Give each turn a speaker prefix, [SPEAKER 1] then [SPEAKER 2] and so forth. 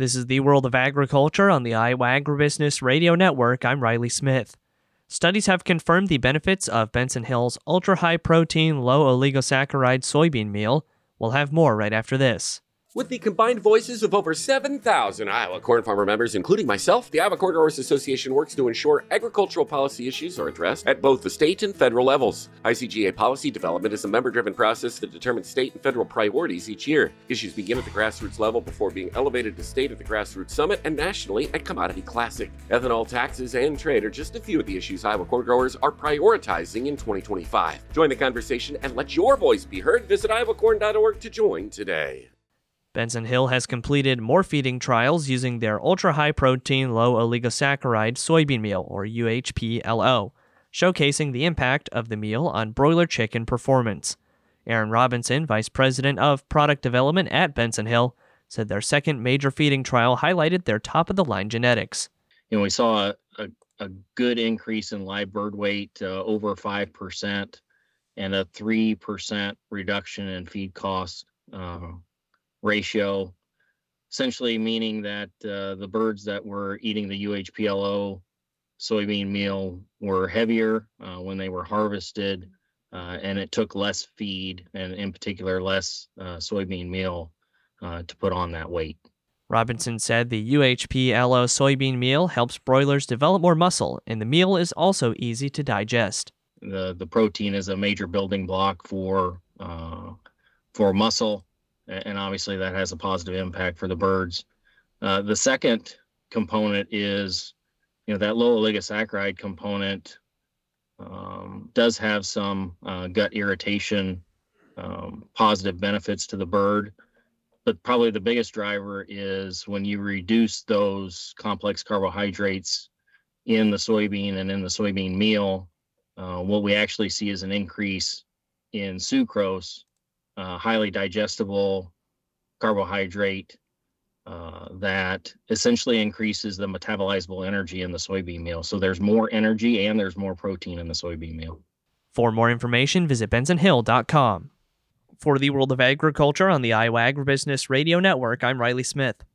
[SPEAKER 1] This is the World of Agriculture on the Iowa Agribusiness Radio Network. I'm Riley Smith. Studies have confirmed the benefits of Benson Hill's ultra-high protein, low oligosaccharide soybean meal. We'll have more right after this.
[SPEAKER 2] With the combined voices of over 7,000 Iowa corn farmer members, including myself, the Iowa Corn Growers Association works to ensure agricultural policy issues are addressed at both the state and federal levels. ICGA policy development is a member-driven process that determines state and federal priorities each year. Issues begin at the grassroots level before being elevated to state at the Grassroots Summit and nationally at Commodity Classic. Ethanol, taxes, and trade are just a few of the issues Iowa corn growers are prioritizing in 2025. Join the conversation and let your voice be heard. Visit iowacorn.org to join today.
[SPEAKER 1] Benson Hill has completed more feeding trials using their ultra-high protein, low oligosaccharide soybean meal, or UHP-LO, showcasing the impact of the meal on broiler chicken performance. Aaron Robinson, Vice President of Product Development at Benson Hill, said their second major feeding trial highlighted their top-of-the-line genetics.
[SPEAKER 3] We saw a good increase in live bird weight, over 5%, and a 3% reduction in feed cost ratio, essentially meaning that the birds that were eating the UHP-LO soybean meal were heavier when they were harvested, and it took less feed, and in particular less soybean meal to put on that weight.
[SPEAKER 1] Robinson said the UHP-LO soybean meal helps broilers develop more muscle, and the meal is also easy to digest.
[SPEAKER 3] The protein is a major building block for muscle, and obviously that has a positive impact for the birds. The second component is, that low oligosaccharide component does have some gut irritation, positive benefits to the bird. But probably the biggest driver is when you reduce those complex carbohydrates in the soybean and in the soybean meal, what we actually see is an increase in sucrose, highly digestible carbohydrate that essentially increases the metabolizable energy in the soybean meal. So there's more energy and there's more protein in the soybean meal.
[SPEAKER 1] For more information, visit bensonhill.com. For the World of Agriculture on the Iowa Agribusiness Radio Network, I'm Riley Smith.